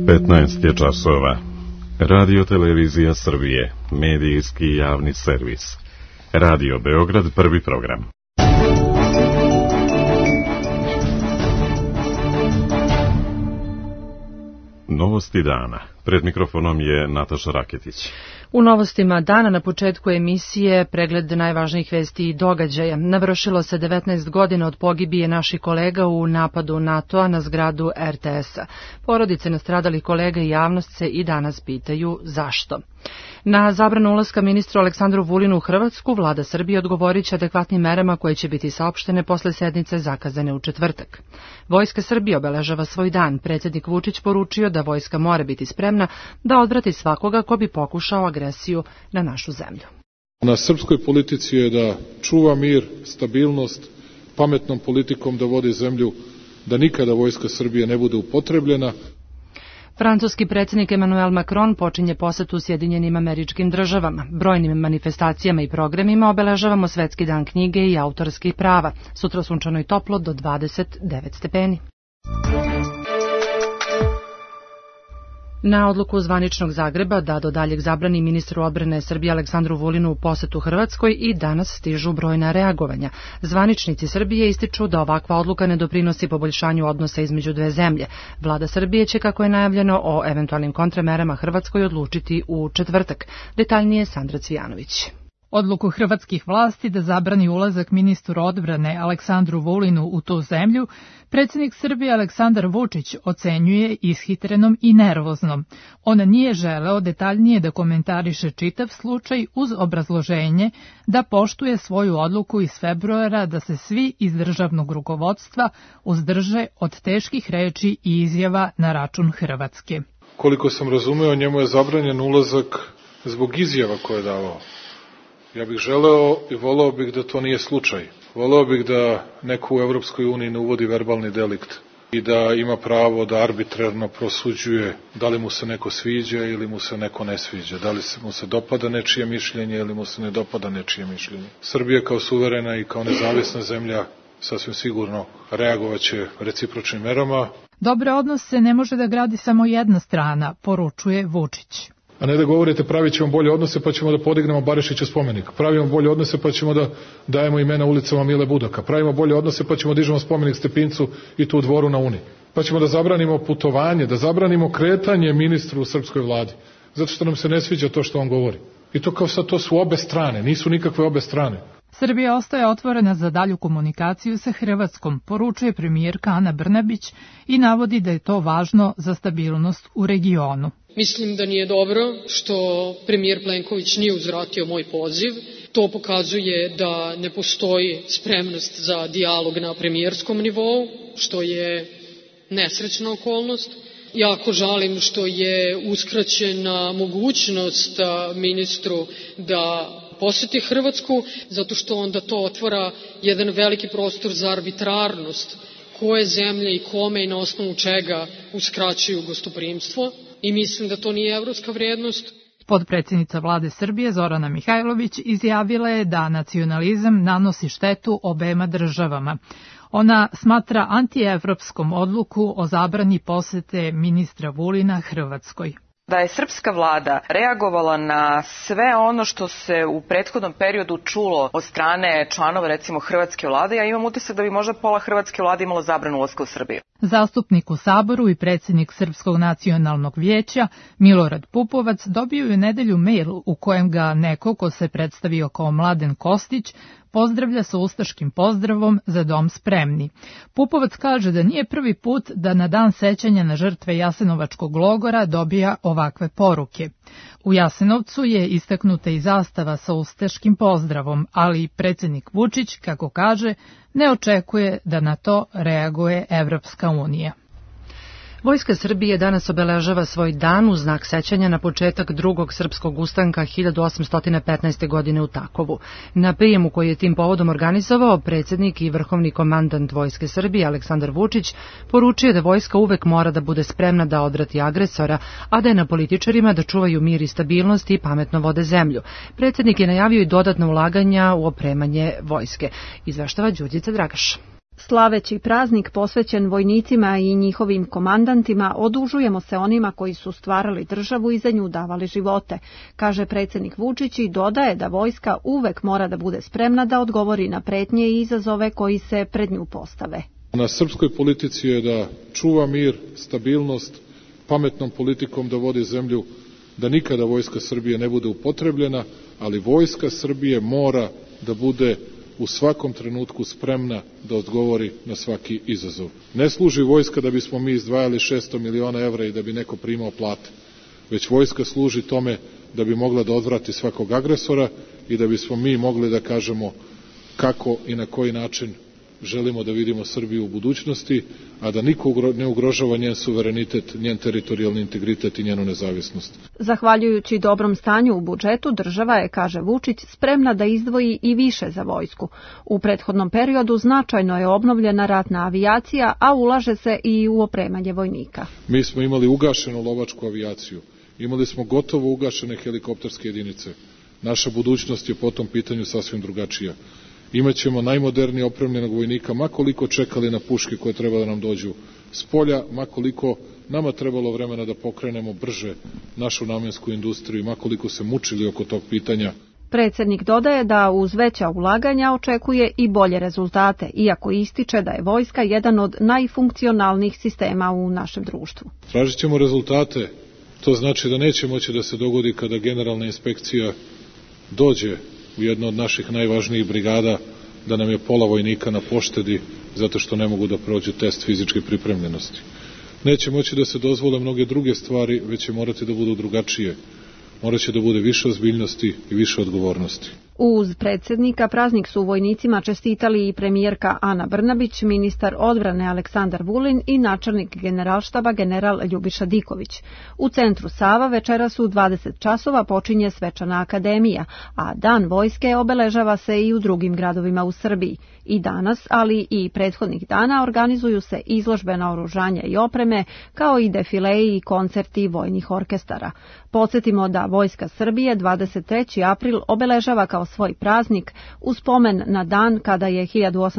15 je časova. Radio Televizija Srbije, medijski javni servis. Radio Beograd, prvi program. Novosti dana. Pred mikrofonom je Nataša Raketić. U novostima dana na početku emisije pregled najvažnijih vesti i događaja. Navršilo se 19 godina od pogibije naših kolega u napadu NATO-a na zgradu RTS-a. Porodice nastradalih kolega i javnost se i danas pitaju zašto. Na zabranu ulaska ministru Aleksandru Vulinu u Hrvatsku, vlada Srbije odgovorit će adekvatnim merama koje će biti saopštene posle sednice zakazane u četvrtak. Vojska Srbije obeležava svoj dan. Predsjednik Vučić poručio da vojska mora biti spremna da odvrati svakoga ko bi pokušao agresiju na našu zemlju. Na srpskoj politici je da čuva mir, stabilnost, pametnom politikom da vodi zemlju, da nikada vojska Srbije ne bude upotrebljena. Francuski predsjednik Emmanuel Macron počinje posetu Sjedinjenim Američkim Državama. Brojnim manifestacijama i programima obeležavamo Svetski dan knjige i autorskih prava. Sutra sunčano i toplo do 29 stepeni. Na odluku zvaničnog Zagreba da do daljeg zabrani ministru odbrane Srbije Aleksandru Vulinu u posetu Hrvatskoj i danas stižu brojna reagovanja. Zvaničnici Srbije ističu da ovakva odluka ne doprinosi poboljšanju odnosa između dve zemlje. Vlada Srbije će, kako je najavljeno, o eventualnim kontramerama Hrvatskoj odlučiti u četvrtak. Detaljnije Sandra Cvijanović. Odluku hrvatskih vlasti da zabrani ulazak ministru odbrane Aleksandru Vulinu u tu zemlju, predsjednik Srbije Aleksandar Vučić ocenjuje ishitrenom i nervoznom. On nije želeo detaljnije da komentariše čitav slučaj uz obrazloženje da poštuje svoju odluku iz februara da se svi iz državnog rukovodstva uzdrže od teških reči i izjava na račun Hrvatske. Koliko sam razumeo, njemu je zabranjen ulazak zbog izjava koje je davao. Ja bih želeo i voleo bih da to nije slučaj. Voleo bih da neko u Evropskoj uniji ne uvodi verbalni delikt i da ima pravo da arbitrarno prosuđuje da li mu se neko sviđa ili mu se neko ne sviđa, da li mu se dopada nečije mišljenje ili mu se ne dopada nečije mišljenje. Srbija kao suverena i kao nezavisna zemlja sasvim sigurno reagovaće recipročnim merama. Dobre odnose ne može da gradi samo jedna strana, poručuje Vučić. A ne da govorite pravit ćemo bolje odnose pa ćemo da podignemo Barišića spomenik. Pravimo bolje odnose pa ćemo da dajemo imena ulicama Mile Budaka. Pravimo bolje odnose pa ćemo dižemo spomenik Stepincu i tu u Dvoru na Uni. Pa ćemo da zabranimo putovanje, da zabranimo kretanje ministru u srpskoj vladi. Zato što nam se ne sviđa to što on govori. I to kao sad to su obe strane, nisu nikakve obe strane. Srbija ostaje otvorena za dalju komunikaciju sa Hrvatskom, poručuje premijerka Ana Brnabić i navodi da je to važno za stabilnost u regionu. Mislim da nije dobro što premijer Plenković nije uzvratio moj poziv. To pokazuje da ne postoji spremnost za dijalog na premijerskom nivou, što je nesrećna okolnost. Jako žalim što je uskraćena mogućnost ministru da poseti Hrvatsku, zato što onda to otvara jedan veliki prostor za arbitrarnost koje zemlje i kome i na osnovu čega uskraćuju gostoprimstvo. I mislim da to nije evropska vrijednost. Potpredsjednica vlade Srbije Zorana Mihajlović izjavila je da nacionalizam nanosi štetu obema državama. Ona smatra antievropskom odluku o zabrani posete ministra Vulina Hrvatskoj. Da je srpska vlada reagovala na sve ono što se u prethodnom periodu čulo od strane članova, recimo, hrvatske vlade, ja imam utisak da bi možda pola hrvatske vlade imalo zabranu ulaska u Srbiju. Zastupnik u Saboru i predsjednik Srpskog nacionalnog vijeća Milorad Pupovac dobio je u nedelju mail u kojem ga neko ko se predstavio kao Mladen Kostić pozdravlja sa ustaškim pozdravom za dom spremni. Pupovac kaže da nije prvi put da na dan sećanja na žrtve Jasenovačkog logora dobija ovakve poruke. U Jasenovcu je istaknuta i zastava sa ustaškim pozdravom, ali predsjednik Vučić, kako kaže, ne očekuje da na to reaguje Evropska unija. Vojska Srbije danas obeležava svoj dan u znak sećanja na početak drugog srpskog ustanka 1815. godine u Takovu. Na prijemu koji je tim povodom organizovao, predsjednik i vrhovni komandant Vojske Srbije Aleksandar Vučić poručio da vojska uvek mora da bude spremna da odvrati agresora, a da je na političarima da čuvaju mir i stabilnost i pametno vode zemlju. Predsjednik je najavio i dodatna ulaganja u opremanje vojske. Izveštava Đurđica Dragaš. Slaveći praznik posvećen vojnicima i njihovim komandantima, odužujemo se onima koji su stvarali državu i za nju davali živote, kaže predsjednik Vučić i dodaje da vojska uvek mora da bude spremna da odgovori na pretnje i izazove koji se pred nju postave. Na srpskoj politici je da čuva mir, stabilnost, pametnom politikom da vodi zemlju, da nikada vojska Srbije ne bude upotrebljena, ali vojska Srbije mora da bude u svakom trenutku spremna da odgovori na svaki izazov. Ne služi vojska da bismo mi izdvajali 600 miliona evra i da bi neko primao plate, već vojska služi tome da bi mogla da odvrati svakog agresora i da bismo mi mogli da kažemo kako i na koji način želimo da vidimo Srbiju u budućnosti, a da niko ne ugrožava njen suverenitet, njen teritorijalni integritet i njenu nezavisnost. Zahvaljujući dobrom stanju u budžetu, država je, kaže Vučić, spremna da izdvoji i više za vojsku. U prethodnom periodu značajno je obnovljena ratna avijacija, a ulaže se i u opremanje vojnika. Mi smo imali ugašenu lovačku avijaciju, imali smo gotovo ugašene helikopterske jedinice. Naša budućnost je po tom pitanju sasvim drugačija. Imaćemo najmodernije opremljenog vojnika, makoliko čekali na puške koje treba da nam dođu s polja, makoliko nama trebalo vremena da pokrenemo brže našu namensku industriju, makoliko se mučili oko tog pitanja. Predsjednik dodaje da uz veća ulaganja očekuje i bolje rezultate, iako ističe da je vojska jedan od najfunkcionalnijih sistema u našem društvu. Tražit ćemo rezultate, to znači da neće moći da se dogodi kada generalna inspekcija dođe u jednu od naših najvažnijih brigada, da nam je pola vojnika na poštedi zato što ne mogu da prođu test fizičke pripremljenosti. Neće moći da se dozvole mnoge druge stvari, već će morati da budu drugačije. Morat će da bude više ozbiljnosti i više odgovornosti. Uz predsjednika praznik su vojnicima čestitali i premijerka Ana Brnabić, ministar odbrane Aleksandar Vulin i načelnik generalštaba general Ljubiša Diković. U centru Sava večeras u 20 časova počinje svečana akademija, a Dan vojske obeležava se i u drugim gradovima u Srbiji. I danas, ali i prethodnih dana organizuju se izložbe naoružanja i opreme, kao i defileji i koncerti vojnih orkestara. Podsjetimo da Vojska Srbije 23. april obeležava kao svoj praznik u spomen na dan kada je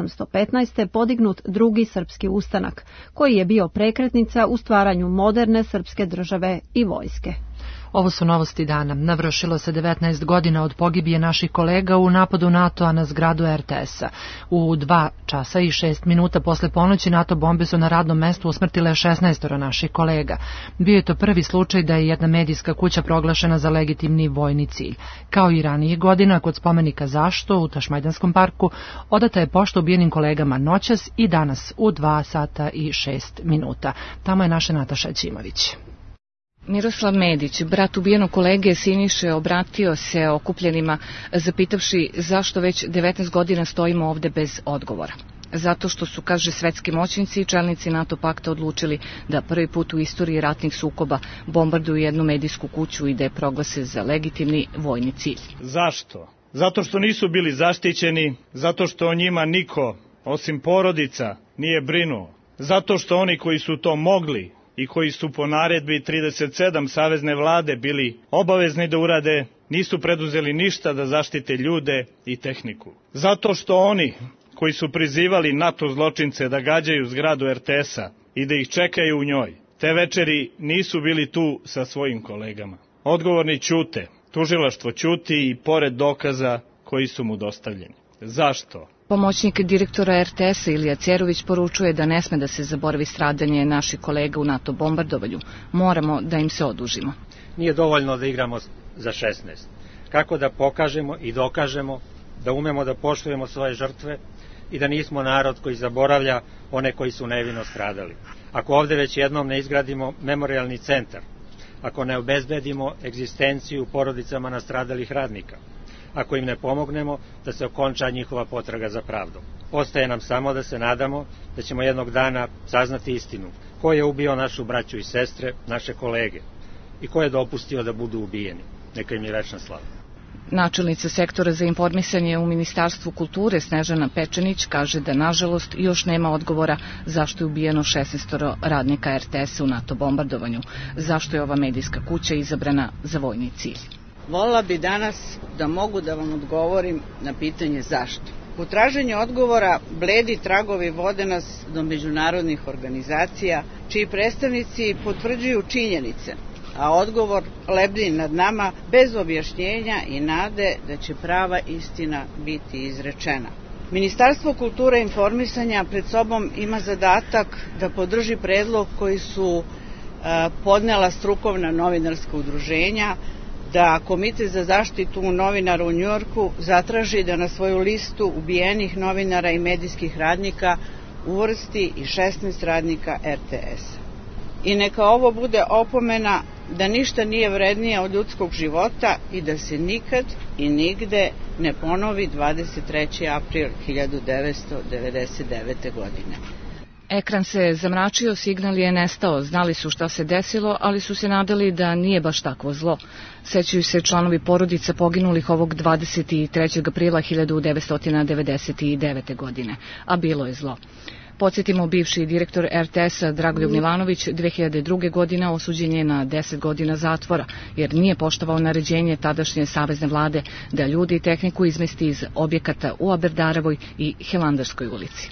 1815. podignut drugi srpski ustanak, koji je bio prekretnica u stvaranju moderne srpske države i vojske. Ovo su novosti dana. Navršilo se 19 godina od pogibije naših kolega u napadu NATO-a na zgradu RTS-a. U 2 časa i 6 minuta posle ponoći NATO bombe su na radnom mestu usmrtile 16 naših kolega. Bio je to prvi slučaj da je jedna medijska kuća proglašena za legitimni vojni cilj. Kao i ranije godina, kod spomenika Zašto u Tašmajdanskom parku odata je pošta ubijenim kolegama noćas i danas u 2 sata i 6 minuta. Tamo je naša Nataša Ćimović. Miroslav Medić, brat ubijenog kolege Siniše, obratio se okupljenima zapitavši zašto već 19 godina stojimo ovde bez odgovora. Zato što su, kaže, svetski moćnici i čelnici NATO pakta odlučili da prvi put u istoriji ratnih sukoba bombarduju jednu medijsku kuću i da je proglase za legitimni vojni cilj. Zašto? Zato što nisu bili zaštićeni, zato što o njima niko, osim porodica, nije brinuo. Zato što oni koji su to mogli i koji su po naredbi 37 savezne vlade bili obavezni da urade, nisu preduzeli ništa da zaštite ljude i tehniku. Zato što oni koji su prizivali NATO zločince da gađaju zgradu RTS-a i da ih čekaju u njoj, te večeri nisu bili tu sa svojim kolegama. Odgovorni ćute, tužilaštvo ćuti i pored dokaza koji su mu dostavljeni. Zašto? Pomoćnik direktora RTS-a Ilija Cerović poručuje da ne sme da se zaboravi stradanje naših kolega u NATO bombardovanju. Moramo da im se odužimo. Nije dovoljno da igramo za 16. Kako da pokažemo i dokažemo da umemo da poštujemo svoje žrtve i da nismo narod koji zaboravlja one koji su nevino stradali. Ako ovde već jednom ne izgradimo memorijalni centar, ako ne obezbedimo egzistenciju porodicama nastradalih radnika, ako im ne pomognemo da se okonča njihova potraga za pravdom. Ostaje nam samo da se nadamo da ćemo jednog dana saznati istinu. Ko je ubio našu braću i sestre, naše kolege? I ko je dopustio da budu ubijeni? Neka im je večna slava. Načelnica sektora za informisanje u Ministarstvu kulture Snežana Pečenić kaže da nažalost još nema odgovora zašto je ubijeno 16 radnika RTS-a u NATO bombardovanju, zašto je ova medijska kuća izabrana za vojni cilj. Volila bi danas da mogu da vam odgovorim na pitanje zašto. U traženju odgovora bledi tragovi vode nas do međunarodnih organizacija, čiji predstavnici potvrđuju činjenice, a odgovor lebdi nad nama bez objašnjenja i nade da će prava istina biti izrečena. Ministarstvo kulture i informisanja pred sobom ima zadatak da podrži predlog koji su podnela strukovna novinarska udruženja, da Komitet za zaštitu novinara u Njujorku zatraži da na svoju listu ubijenih novinara i medijskih radnika uvrsti i 16 radnika RTS-a. I neka ovo bude opomena da ništa nije vrednije od ljudskog života i da se nikad i nigde ne ponovi 23. april 1999. godine. Ekran se zamračio, signal je nestao, znali su šta se desilo, ali su se nadali da nije baš takvo zlo. Sećaju se članovi porodica poginulih ovog 23. aprila 1999. godine, a bilo je zlo. Podsjetimo, bivši direktor RTS-a Dragoljub Milanović 2002. godine osuđen je na 10 godina zatvora, jer nije poštovao naređenje tadašnje savezne vlade da ljudi i tehniku izmesti iz objekata u Aberdarovoj i Hilandarskoj ulici.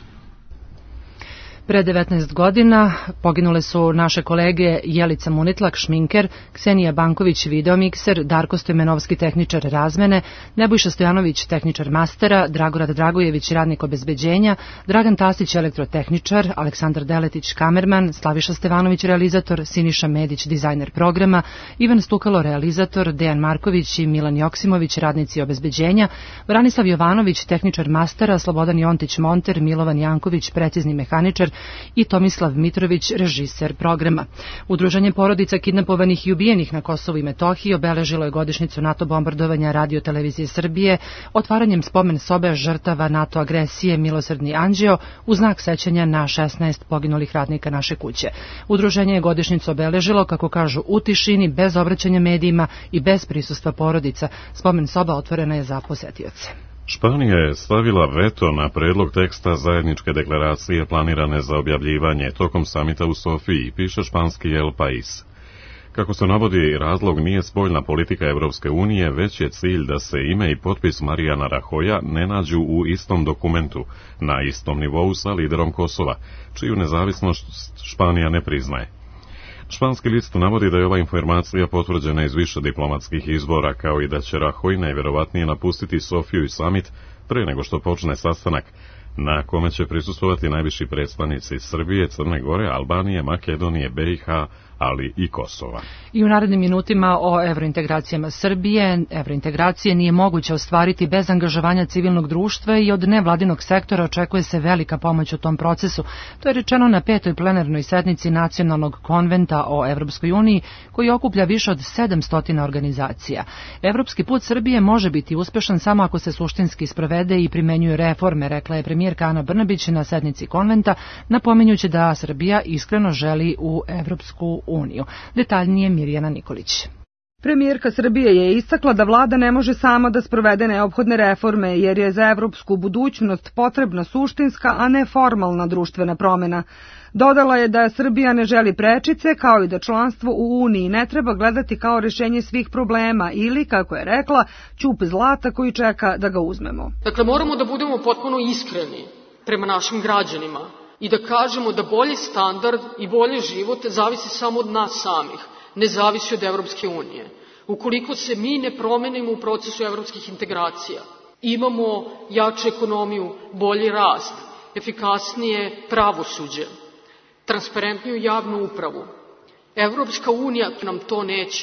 Pre 19 godina poginule su naše kolege Jelica Munitlak, šminker, Ksenija Banković, videomikser, Darko Stojmenovski, tehničar razmene, Nebojša Stojanović, tehničar mastera, Dragorad Dragojević, radnik obezbeđenja, Dragan Tasić, elektrotehničar, Aleksandar Deletić, kamerman, Slaviša Stevanović, realizator, Siniša Medić, dizajner programa, Ivan Stukalo, realizator, Dejan Marković i Milan Joksimović, radnici obezbeđenja, Branislav Jovanović, tehničar mastera, Slobodan Jontić, monter, Milovan Janković, precizni mehaničar i Tomislav Mitrović, režiser programa. Udruženje porodica kidnapovanih i ubijenih na Kosovu i Metohiji obeležilo je godišnjicu NATO bombardovanja Radio televizije Srbije otvaranjem spomen sobe žrtava NATO agresije Milosrdni anđeo u znak sećanja na 16 poginulih radnika naše kuće. Udruženje je godišnjicu obeležilo, kako kažu, u tišini, bez obraćanja medijima i bez prisustva porodica. Spomen soba otvorena je za posetioce. Španija je stavila veto na predlog teksta zajedničke deklaracije planirane za objavljivanje tokom samita u Sofiji, piše španski El País. Kako se navodi, razlog nije spoljna politika Evropske unije, već je cilj da se ime i potpis Marijana Rahoja ne nađu u istom dokumentu, na istom nivou sa liderom Kosova, čiju nezavisnost Španija ne priznaje. Španski list navodi da je ova informacija potvrđena iz više diplomatskih izbora, kao i da će Rahoj najverovatnije napustiti Sofiju i samit pre nego što počne sastanak, na kome će prisustvovati najviši predstavnici Srbije, Crne Gore, Albanije, Makedonije, BiH, ali i Kosova. I u narednim minutima o evrointegracijama Srbije. Evrointegracije nije moguće ostvariti bez angažovanja civilnog društva i od nevladinog sektora očekuje se velika pomoć u tom procesu. To je rečeno na 5. plenarnoj sednici Nacionalnog konventa o Evropskoj uniji, koji okuplja više od 700 organizacija. Evropski put Srbije može biti uspešan samo ako se suštinski sprovede i primenjuju reforme, rekla je premijerka Ana Brnabić na sednici konventa, napominjući da Srbija iskreno želi u Evropsku uniju. Detaljnije Mirjana Nikolić. Premijerka Srbije je istakla da vlada ne može sama da sprovede neophodne reforme, jer je za evropsku budućnost potrebna suštinska, a ne formalna društvena promjena. Dodala je da Srbija ne želi prečice, kao i da članstvo u Uniji ne treba gledati kao rješenje svih problema ili, kako je rekla, ćup zlata koji čeka da ga uzmemo. Dakle, moramo da budemo potpuno iskreni prema našim građanima i da kažemo da bolji standard i bolji život zavisi samo od nas samih, ne zavisi od Evropske unije. Ukoliko se mi ne promenimo u procesu evropskih integracija, imamo jaču ekonomiju, bolji rast, efikasnije pravosuđe, transparentniju javnu upravu. Evropska unija nam to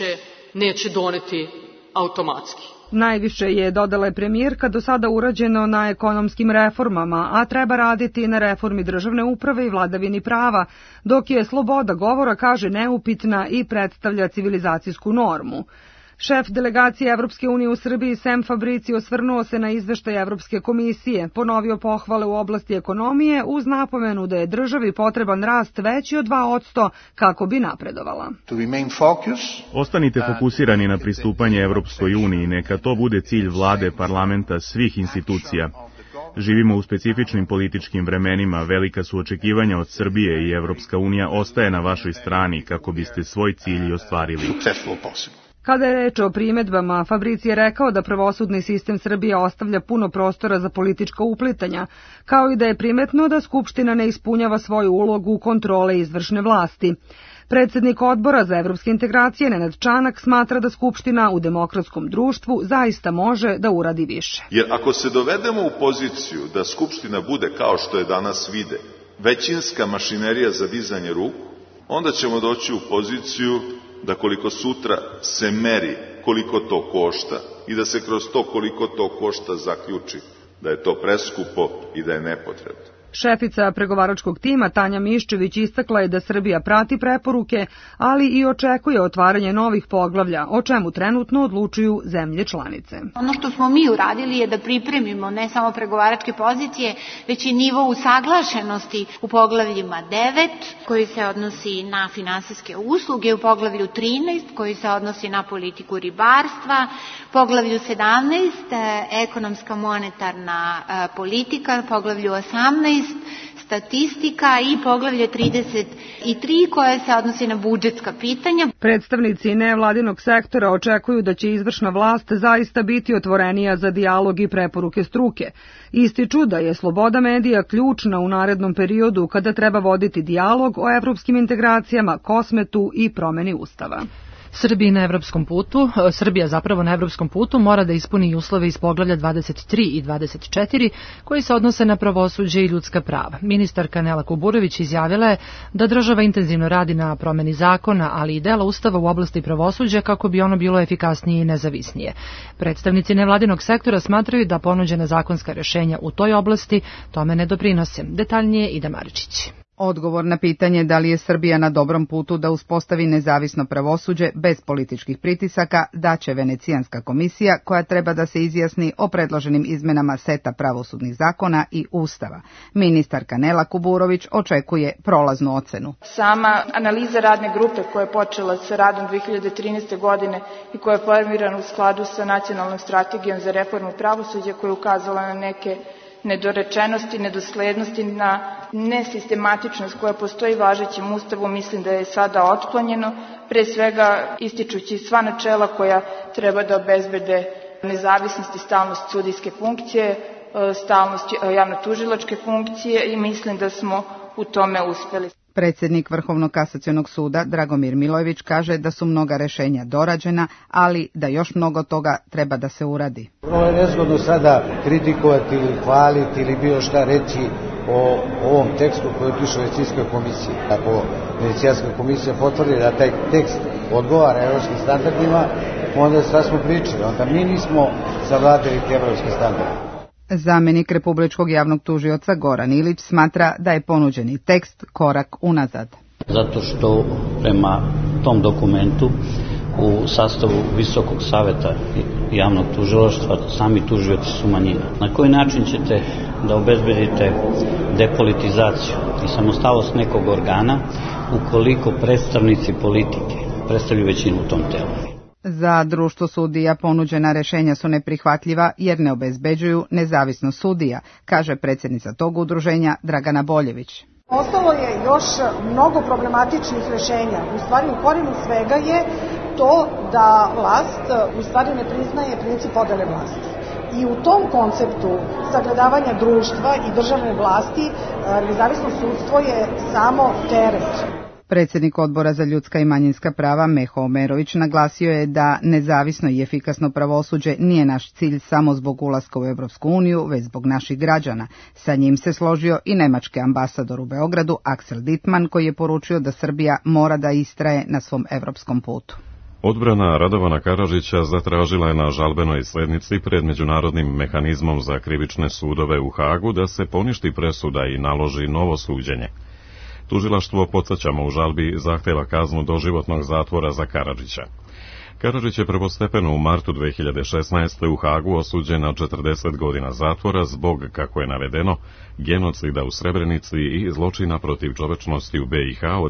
neće doneti automatski. Najviše je, dodala je premijerka, do sada urađeno na ekonomskim reformama, a treba raditi na reformi državne uprave i vladavini prava, dok je sloboda govora, kaže, neupitna i predstavlja civilizacijsku normu. Šef delegacije Evropske unije u Srbiji Sem Fabrici osvrnuo se na izveštaj Evropske komisije, ponovio pohvale u oblasti ekonomije uz napomenu da je državi potreban rast veći od 2% kako bi napredovala. Ostanite fokusirani na pristupanje Evropskoj uniji, neka to bude cilj vlade, parlamenta, svih institucija. Živimo u specifičnim političkim vremenima, velika su očekivanja od Srbije i Evropska unija ostaje na vašoj strani kako biste svoj cilj ostvarili. Kada je reč o primedbama, Fabrici je rekao da pravosudni sistem Srbije ostavlja puno prostora za politička uplitanja, kao i da je primetno da Skupština ne ispunjava svoju ulogu kontrole izvršne vlasti. Predsednik Odbora za evropske integracije Nenad Čanak smatra da Skupština u demokratskom društvu zaista može da uradi više. Jer ako se dovedemo u poziciju da Skupština bude, kao što je danas vide, većinska mašinerija za dizanje ruku, onda ćemo doći u poziciju da koliko sutra se meri koliko to košta i da se kroz to koliko to košta zaključi da je to preskupo i da je nepotrebno. Šefica pregovaračkog tima Tanja Miščević istakla je da Srbija prati preporuke, ali i očekuje otvaranje novih poglavlja, o čemu trenutno odlučuju zemlje članice. Ono što smo mi uradili je da pripremimo ne samo pregovaračke pozicije, već i nivo usaglašenosti u poglavljima 9, koji se odnosi na finansijske usluge, u poglavlju 13, koji se odnosi na politiku ribarstva, poglavlju 17, ekonomska monetarna politika, poglavlju 18, statistika i poglavlje 33 koje se odnosi na budžetska pitanja. Predstavnici nevladinog sektora očekuju da će izvršna vlast zaista biti otvorenija za dijalog i preporuke struke. Ističu da je sloboda medija ključna u narednom periodu kada treba voditi dijalog o evropskim integracijama, kosmetu i promeni ustava. Srbija na evropskom putu mora da ispuni uslove iz poglavlja 23 i 24 koji se odnose na pravosuđe i ljudska prava. Ministarka Nela Kuburović izjavila je da država intenzivno radi na promeni zakona, ali i dela ustava u oblasti pravosuđa kako bi ono bilo efikasnije i nezavisnije. Predstavnici nevladinog sektora smatraju da ponuđena zakonska rešenja u toj oblasti tome ne doprinose. Detaljnije Ida Maričić. Odgovor na pitanje da li je Srbija na dobrom putu da uspostavi nezavisno pravosuđe bez političkih pritisaka daće Venecijanska komisija koja treba da se izjasni o predloženim izmenama seta pravosudnih zakona i ustava. Ministarka Nela Kuburović očekuje prolaznu ocenu. Sama analiza radne grupe koja je počela sa radom 2013. godine i koja je formirana u skladu sa nacionalnom strategijom za reformu pravosuđa koja je ukazala na neke nedorečenosti, nedoslednosti, na nesistematičnost koja postoji važećem ustavu, mislim da je sada otklonjeno, pre svega ističući sva načela koja treba da obezbede nezavisnost i stalnost sudijske funkcije, stalnost javno-tužilačke funkcije i mislim da smo u tome uspeli. Predsjednik Vrhovnog kasacionog suda Dragomir Milojević kaže da su mnoga rešenja dorađena, ali da još mnogo toga treba da se uradi. Ovo je nezgodno sada kritikovati ili hvaliti ili bilo šta reći o ovom tekstu koji je otišao Venecijanskoj komisiji. Ako Venecijanska komisija potvrdi da taj tekst odgovara evropskim standardima, onda šta smo pričali, onda mi nismo savladali te evropske standarde. Zamenik Republičkog javnog tužioca Goran Ilić smatra da je ponuđeni tekst korak unazad. Zato što prema tom dokumentu u sastavu Visokog saveta javnog tužilaštva sami tužioci su manjina. Na koji način ćete da obezbedite depolitizaciju i samostalnost nekog organa ukoliko predstavnici politike predstavljaju većinu u tom telu? Za društvo sudija ponuđena rešenja su neprihvatljiva jer ne obezbeđuju nezavisnost sudija, kaže predsjednica tog udruženja Dragana Boljević. Ostalo je još mnogo problematičnih rešenja. U stvari u korijenu svega je to da vlast u stvari ne priznaje princip podele vlasti. I u tom konceptu sagledavanja društva i državne vlasti nezavisno sudstvo je samo teret. Predsjednik Odbora za ljudska i manjinska prava Meho Omerović naglasio je da nezavisno i efikasno pravosuđe nije naš cilj samo zbog ulaska u Evropsku uniju, već zbog naših građana. Sa njim se složio i nemački ambasador u Beogradu Axel Dittmann koji je poručio da Srbija mora da istraje na svom evropskom putu. Odbrana Radovana Karadžića zatražila je na žalbenoj slednici pred Međunarodnim mehanizmom za krivične sudove u Hagu da se poništi presuda i naloži novo suđenje. Tužilaštvo, podsjećamo, u žalbi zahteva kaznu doživotnog zatvora za Karadžića. Karadžić je prvostepeno u martu 2016. u Hagu osuđen na 40 godina zatvora zbog, kako je navedeno, genocida u Srebrenici i zločina protiv čovečnosti u BiH od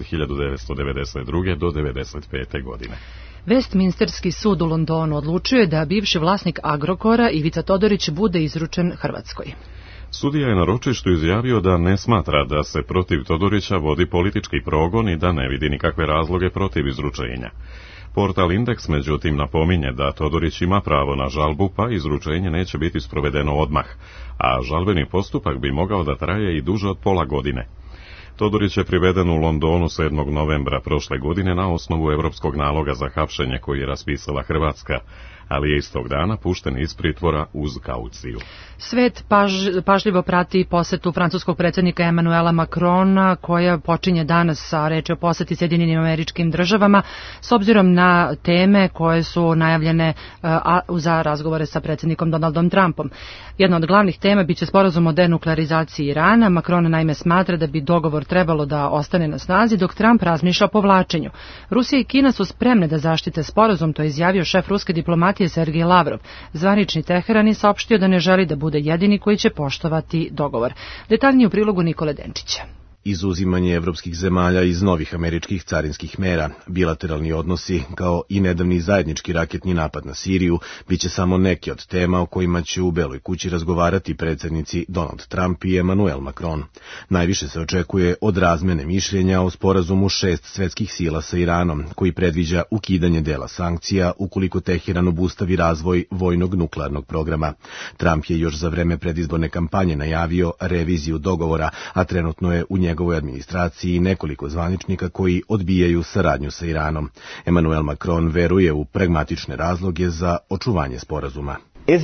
1992. do 1995. godine. Westminsterski sud u Londonu odlučio je da bivši vlasnik Agrokora Ivica Todorić bude izručen Hrvatskoj. Sudija je na ročištu izjavio da ne smatra da se protiv Todorića vodi politički progon i da ne vidi nikakve razloge protiv izručenja. Portal Indeks međutim napominje da Todorić ima pravo na žalbu, pa izručenje neće biti sprovedeno odmah, a žalbeni postupak bi mogao da traje i duže od pola godine. Todorić je priveden u Londonu 7. novembra prošle godine na osnovu evropskog naloga za hapšenje koji je raspisala Hrvatska, ali je istog dana pušten iz pritvora uz kauciju. Svet pažljivo prati posetu francuskog predsjednika Emanuela Macrona, koja počinje danas sa reči o poseti Sjedinjenim Američkim Državama, s obzirom na teme koje su najavljene za razgovore sa predsjednikom Donaldom Trumpom. Jedna od glavnih tema biće sporazum o denuklearizaciji Irana. Macron naime smatra da bi dogovor trebalo da ostane na snazi, dok Trump razmišlja o povlačenju. Rusija i Kina su spremne da zaštite sporazum, to je izjavio šef ruske diplomatije Sergej Lavrov. Zvanični Teheran je saopštio da ne želi da bude jedini koji će poštovati dogovor. Detaljnije u prilogu Nikole Denčića. Izuzimanje evropskih zemalja iz novih američkih carinskih mera, bilateralni odnosi, kao i nedavni zajednički raketni napad na Siriju, biće samo neki od tema o kojima će u Beloj kući razgovarati predsjednici Donald Trump i Emmanuel Macron. Najviše se očekuje od razmene mišljenja o sporazumu 6 svetskih sila sa Iranom, koji predviđa ukidanje dela sankcija ukoliko Teheran obustavi razvoj vojnog nuklearnog programa. Trump je još za vreme predizborne kampanje najavio reviziju dogovora, a trenutno je u njegovoj administraciji nekoliko zvaničnika koji odbijaju saradnju sa Iranom. Emmanuel Macron veruje u pragmatične razloge za očuvanje sporazuma.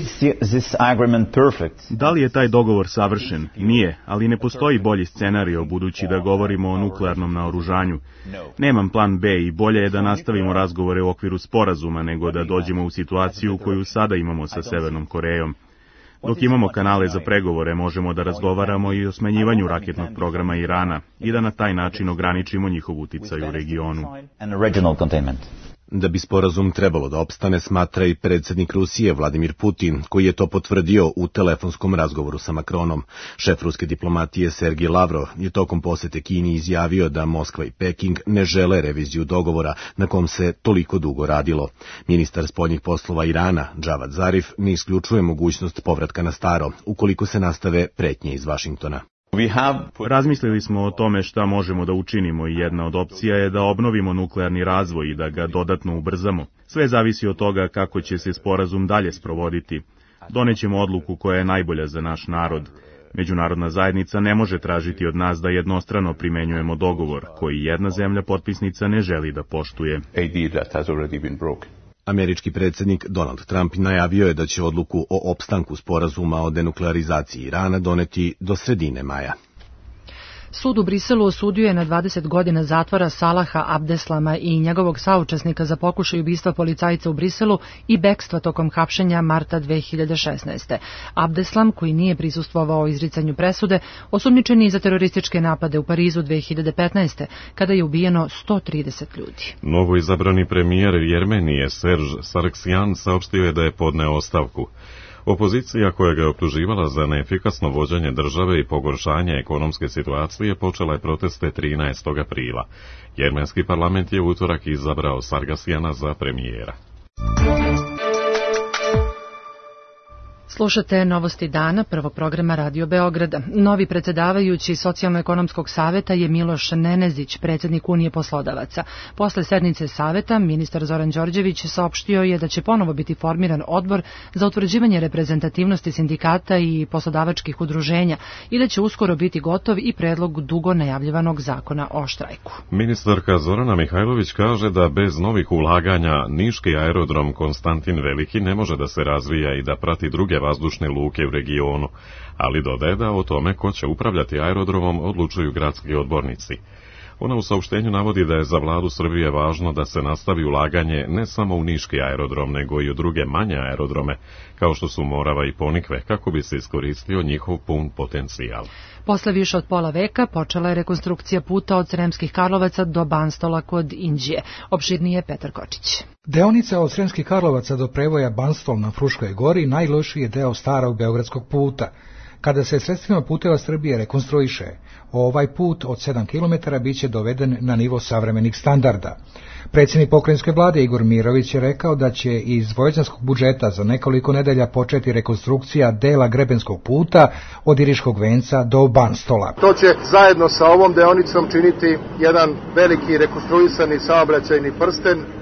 Da li je taj dogovor savršen? Nije, ali ne postoji bolji scenario budući da govorimo o nuklearnom naoružanju. Nemam plan B i bolje je da nastavimo razgovore u okviru sporazuma nego da dođemo u situaciju koju sada imamo sa Severnom Korejom. Dok imamo kanale za pregovore, možemo da razgovaramo i o smanjivanju raketnog programa Irana i da na taj način ograničimo njihov uticaj u regionu. Da bi sporazum trebalo da opstane, smatra i predsjednik Rusije Vladimir Putin, koji je to potvrdio u telefonskom razgovoru sa Macronom. Šef ruske diplomatije Sergej Lavrov je tokom posete Kini izjavio da Moskva i Peking ne žele reviziju dogovora na kom se toliko dugo radilo. Ministar spoljnih poslova Irana, Džavad Zarif, ne isključuje mogućnost povratka na staro, ukoliko se nastave pretnje iz Vašingtona. Razmislili smo o tome šta možemo da učinimo i jedna od opcija je da obnovimo nuklearni razvoj i da ga dodatno ubrzamo. Sve zavisi od toga kako će se sporazum dalje sprovoditi. Donećemo odluku koja je najbolja za naš narod. Međunarodna zajednica ne može tražiti od nas da jednostrano primenjujemo dogovor, koji jedna zemlja potpisnica ne želi da poštuje. Američki predsjednik Donald Trump najavio je da će odluku o opstanku sporazuma o denuklearizaciji Irana doneti do sredine maja. Sud u Briselu osudio je na 20 godina zatvora Salaha Abdeslama i njegovog saučesnika za pokušaj ubistva policajca u Briselu i bekstva tokom hapšenja marta 2016. Abdeslam, koji nije prisustvovao izricanju presude, osumnjičen je za terorističke napade u Parizu 2015. kada je ubijeno 130 ljudi. Novoizabrani premijer Jermenije Serž Sargsyan saopštio je da je podneo ostavku. Opozicija koja ga je optuživala za neefikasno vođenje države i pogoršanje ekonomske situacije počela je proteste 13. aprila. Jermenski parlament je u utorak izabrao Sargasjana za premijera. Slušate Novosti dana, prvog programa Radio Beograda. Novi predsjedavajući Socijalno-ekonomskog saveta je Miloš Nenezić, predsjednik Unije poslodavaca. Posle sednice saveta, ministar Zoran Đorđević saopštio je da će ponovo biti formiran odbor za utvrđivanje reprezentativnosti sindikata i poslodavačkih udruženja i da će uskoro biti gotov i predlog dugo najavljivanog zakona o štrajku. Ministarka Zorana Mihajlović kaže da bez novih ulaganja niški aerodrom Konstantin Veliki ne može da se razvija i da prati druge vazdušne luke u regionu, ali dodaje da o tome ko će upravljati aerodromom odlučuju gradski odbornici. Ona u saopštenju navodi da je za vladu Srbije važno da se nastavi ulaganje ne samo u niški aerodrom, nego i u druge manje aerodrome, kao što su Morava i Ponikve, kako bi se iskoristio njihov pun potencijal. Posle više od pola veka počela je rekonstrukcija puta od Sremskih Karlovaca do Banstola kod Inđije. Opširnije Petar Kočić. Deonica od Sremskih Karlovaca do prevoja Banstol na Fruškoj gori najlošiji je deo starog beogradskog puta. Kada se sredstvima puteva Srbije rekonstruiše, ovaj put od 7 km biće doveden na nivo savremenih standarda. Predsjednik pokrajinske vlade Igor Mirović je rekao da će iz vojvođanskog budžeta za nekoliko nedelja početi rekonstrukcija dela grebenskog puta od Iriškog venca do Banstola. To će zajedno sa ovom deonicom činiti jedan veliki rekonstruisani saobraćajni prsten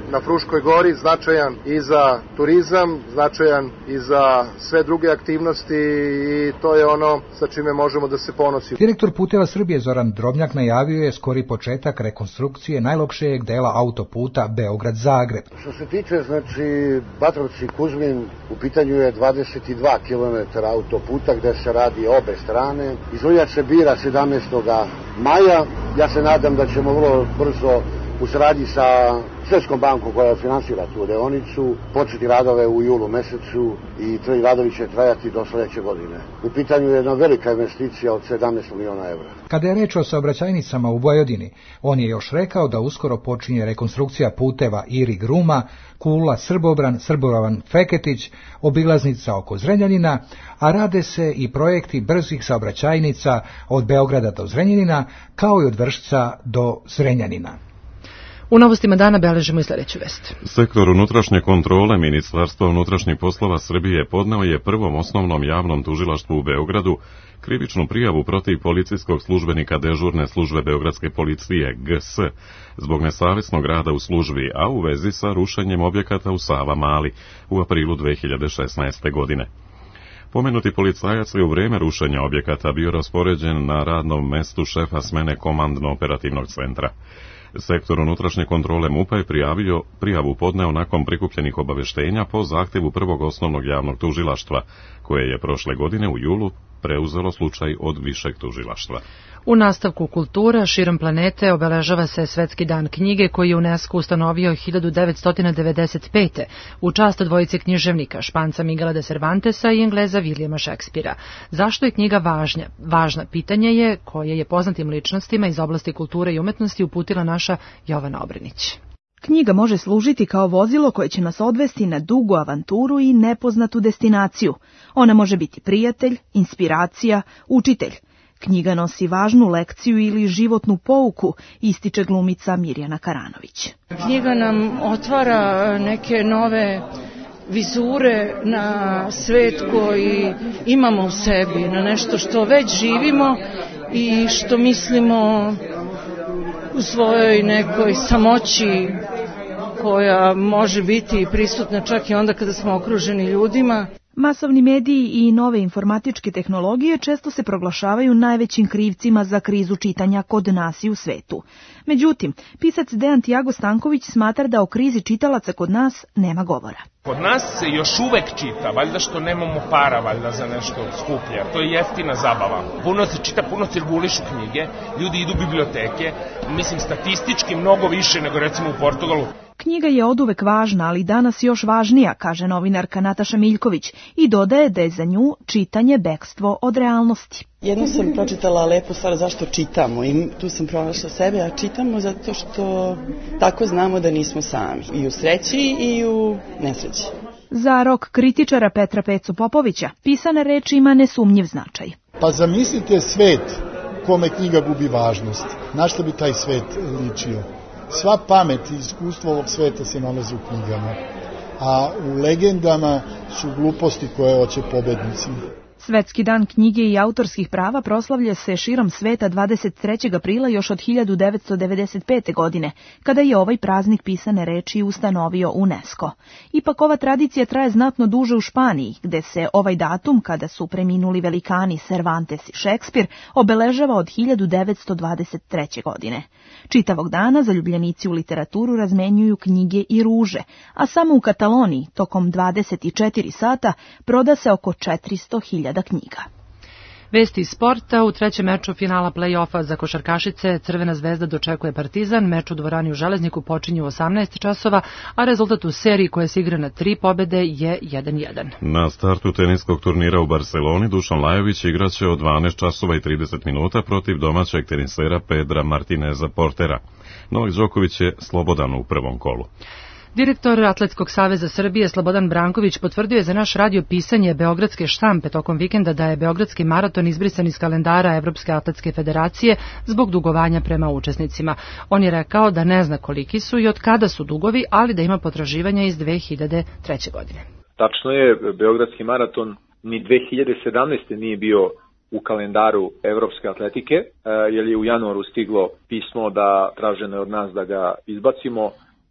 na Fruškoj gori, značajan i za turizam, značajan i za sve druge aktivnosti i to je ono sa čime možemo da se ponosimo. Direktor Puteva Srbije Zoran Drobnjak najavio je skori početak rekonstrukcije najlokšijeg dela autoputa Beograd-Zagreb. Što se tiče, Batrovci-Kuzmin, u pitanju je 22 km autoputa gde se radi obe strane. Izvođač se bira 17. maja. Ja se nadam da ćemo vrlo brzo u saradnji sa Svetskom bankom koja finansira tu deonicu početi radove u julu mesecu i ti radovi će trajati do sledeće godine. U pitanju je jedna velika investicija od 17 miliona evra. Kada je reč o saobraćajnicama u Vojvodini, on je još rekao da uskoro počinje rekonstrukcija puteva Irig-Ruma, Kula-Srbobran, Srbovan-Feketić, obilaznica oko Zrenjanina, a rade se i projekti brzih saobraćajnica od Beograda do Zrenjanina, kao i od Vršca do Zrenjanina. U novostima dana beležimo i sljedeću vest. Sektor unutrašnje kontrole Ministarstva unutrašnjih poslova Srbije podneo je prvom osnovnom javnom tužilaštvu u Beogradu krivičnu prijavu protiv policijskog službenika dežurne službe Beogradske policije GS zbog nesavesnog rada u službi, a u vezi sa rušenjem objekata u Savamali u aprilu 2016. godine. Pomenuti policajac je u vreme rušenja objekata bio raspoređen na radnom mestu šefa smene komandno-operativnog centra. Sektor unutrašnje kontrole MUP-a je prijavu podneo nakon prikupljenih obaveštenja po zahtevu prvog osnovnog javnog tužilaštva, koje je prošle godine u julu preuzelo slučaj od višeg tužilaštva. U nastavku kultura širom planete obeležava se Svetski dan knjige koji je UNESCO ustanovio 1995. u čast dvojice književnika, Španca Miguela de Cervantesa i Engleza Williama Shakespearea. Zašto je knjiga važna? Pitanje je koje je poznatim ličnostima iz oblasti kulture i umetnosti uputila naša Jovana Obrenić. Knjiga može služiti kao vozilo koje će nas odvesti na dugu avanturu i nepoznatu destinaciju. Ona može biti prijatelj, inspiracija, učitelj. Knjiga nosi važnu lekciju ili životnu pouku, ističe glumica Mirjana Karanović. Knjiga nam otvara neke nove vizure na svet koji imamo u sebi, na nešto što već živimo i što mislimo u svojoj nekoj samoći koja može biti prisutna čak i onda kada smo okruženi ljudima. Masovni mediji i nove informatičke tehnologije često se proglašavaju najvećim krivcima za krizu čitanja kod nas i u svetu. Međutim, pisac Dejan Tiago Stanković smatra da o krizi čitalaca kod nas nema govora. Kod nas se još uvek čita, valjda što nemamo para valjda za nešto skuplje, to je jeftina zabava. Puno se čita, puno cirkulišu knjige, ljudi idu u biblioteke, mislim statistički mnogo više nego recimo u Portugalu. Knjiga je oduvek važna, ali danas još važnija, kaže novinarka Nataša Miljković i dodaje da je za nju čitanje bekstvo od realnosti. Jedno sam pročitala lepu stvar zašto čitamo i tu sam pronašla sebe, a čitamo zato što tako znamo da nismo sami i u sreći i u nesreći. Za rok kritičara Petra Pecu Popovića pisana reč ima nesumnjiv značaj. Pa zamislite svet kome knjiga gubi važnost. Na što bi taj svet ličio? Sva pamet i iskustvo ovog sveta se nalazi u knjigama, a u legendama su gluposti koje hoće pobednici. Svetski dan knjige i autorskih prava proslavlja se širom sveta 23. aprila još od 1995. godine, kada je ovaj praznik pisane reči ustanovio UNESCO. Ipak ova tradicija traje znatno duže u Španiji, gde se ovaj datum, kada su preminuli velikani Cervantes i Shakespeare, obeležava od 1923. godine. Čitavog dana zaljubljenici u literaturu razmenjuju knjige i ruže, a samo u Kataloniji tokom 24 sata proda se oko 400.000 knjiga. Vesti iz sporta. U trećem meču finala play-offa za košarkašice Crvena zvezda dočekuje Partizan. Meč u dvorani u Železniku počinje u 18 časova, a rezultat u seriji koja se igra na 3 pobede je 1:1. Na startu teniskog turnira u Barceloni Dušan Lajović igraće od 12 časova i 30 minuta protiv domaćeg tenisera Pedra Martineza Portera. Novak Đoković je slobodan u prvom kolu. Direktor Atletskog saveza Srbije Slobodan Branković potvrdio je za naš radio pisanje Beogradske štampe tokom vikenda da je Beogradski maraton izbrisan iz kalendara Evropske atletske federacije zbog dugovanja prema učesnicima. On je rekao da ne zna koliki su i od kada su dugovi, ali da ima potraživanja iz 2003. godine. Tačno je, Beogradski maraton ni 2017. nije bio u kalendaru Evropske atletike, jer je u januaru stiglo pismo da traženo je od nas da ga izbacimo.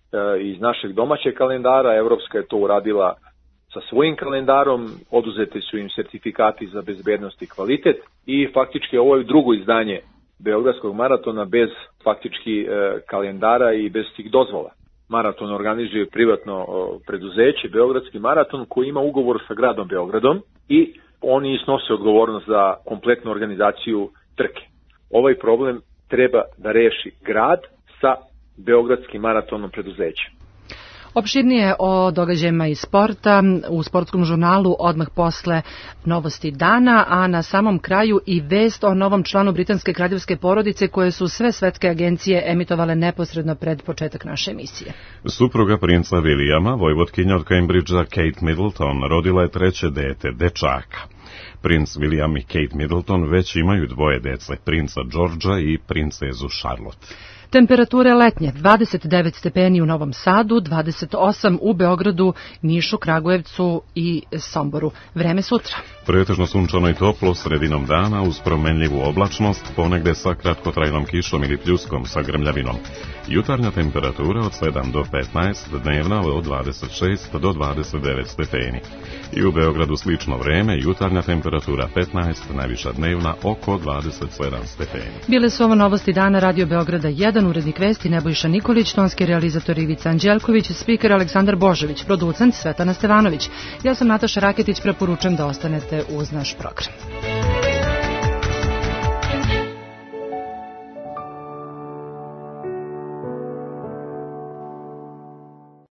iz našeg domaćeg kalendara, evropska je to uradila sa svojim kalendarom, oduzeti su im sertifikati za bezbednost i kvalitet i faktički ovo je drugo izdanje Beogradskog maratona bez faktički kalendara i bez tih dozvola. Maraton organizuje privatno preduzeće Beogradski maraton koji ima ugovor sa gradom Beogradom i oni snose odgovornost za kompletnu organizaciju trke. Ovaj problem treba da reši grad sa Beogradskim maratonom preduzećem. Opširnije o događajima iz sporta u sportskom žurnalu odmah posle novosti dana, a na samom kraju i vest o novom članu britanske kraljevske porodice koje su sve svetske agencije emitovale neposredno pred početak naše emisije. Supruga princa Williama, vojvotkinja od Cambridgea Kate Middleton, rodila je treće dete, dečaka. Princ William i Kate Middleton već imaju dvoje dece, princa Georgea i princezu Charlotte. Temperature letnje 29 stepeni u Novom Sadu, 28 u Beogradu, Nišu, Kragujevcu i Somboru. Vreme sutra. Pretežno sunčano i toplo sredinom dana uz promenljivu oblačnost, ponegde sa kratkotrajnom kišom ili pljuskom sa grmljavinom. Jutarnja temperatura od 7 do 15, dnevna od 26 do 29 stepeni. I u Beogradu slično vreme, jutarnja temperatura 15, najviša dnevna oko 27 stepeni. Bile su ovo novosti dana Radio Beograda 1, urednik vesti Nebojša Nikolić, tonski realizator Ivica Anđelković, spiker Aleksandar Božović, producent Svetana Stevanović. Ja sam Nataša Raketić, preporučujem da ostanete uz naš program.